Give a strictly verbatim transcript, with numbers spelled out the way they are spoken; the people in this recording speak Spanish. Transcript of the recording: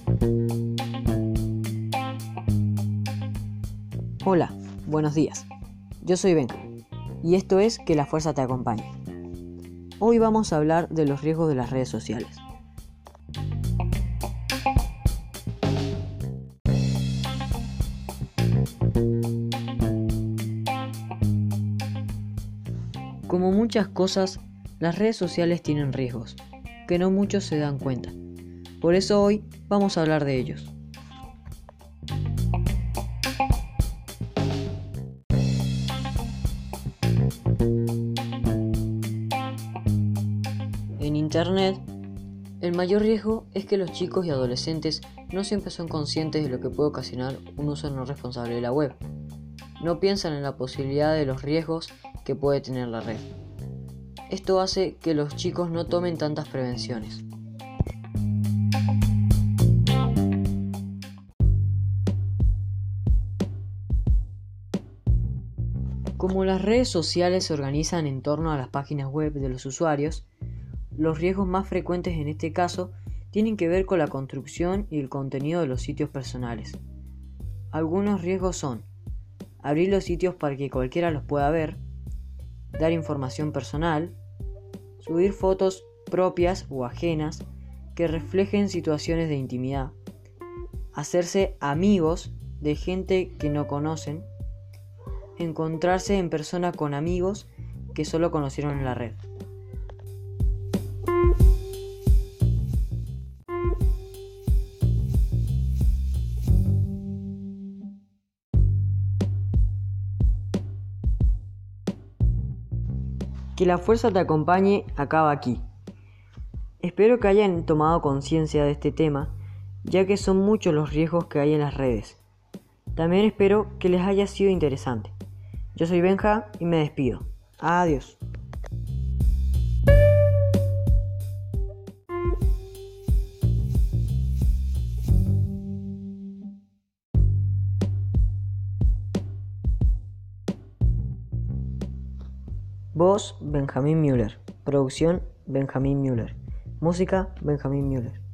Hola, buenos días. Yo soy Benja y esto es Que la Fuerza te acompañe. Hoy vamos a hablar de los riesgos de las redes sociales. Como muchas cosas, las redes sociales tienen riesgos, que no muchos se dan cuenta. Por eso hoy vamos a hablar de ellos. En Internet, el mayor riesgo es que los chicos y adolescentes no siempre son conscientes de lo que puede ocasionar un uso no responsable de la web. No piensan en la posibilidad de los riesgos que puede tener la red. Esto hace que los chicos no tomen tantas prevenciones. Como las redes sociales se organizan en torno a las páginas web de los usuarios, los riesgos más frecuentes en este caso tienen que ver con la construcción y el contenido de los sitios personales. Algunos riesgos son abrir los sitios para que cualquiera los pueda ver, dar información personal, subir fotos propias o ajenas que reflejen situaciones de intimidad, hacerse amigos de gente que no conocen, encontrarse en persona con amigos que solo conocieron en la red. Que la fuerza te acompañe acaba aquí. Espero que hayan tomado conciencia de este tema, ya que son muchos los riesgos que hay en las redes. También espero que les haya sido interesante. Yo soy Benja y me despido. Adiós. Voz, Benjamín Müller. Producción, Benjamín Müller. Música, Benjamín Müller.